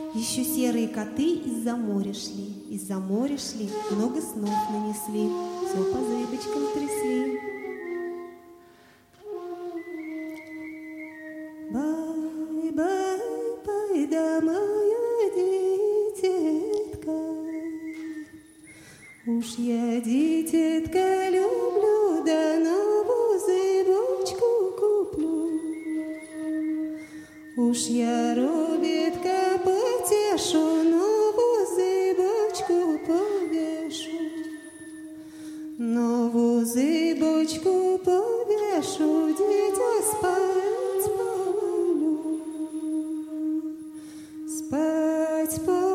Еще серые коты из-за моря шли, много снов нанесли, все по зыбочкам трясли. Бай-бай-бай, да моя дитятка, уж я дитятка люблю, да новую зыбочку куплю. Уж я робітка потешу, новую зыбочку повешу, новую зыбочку повешу, дитя спать поволю, спать поволю.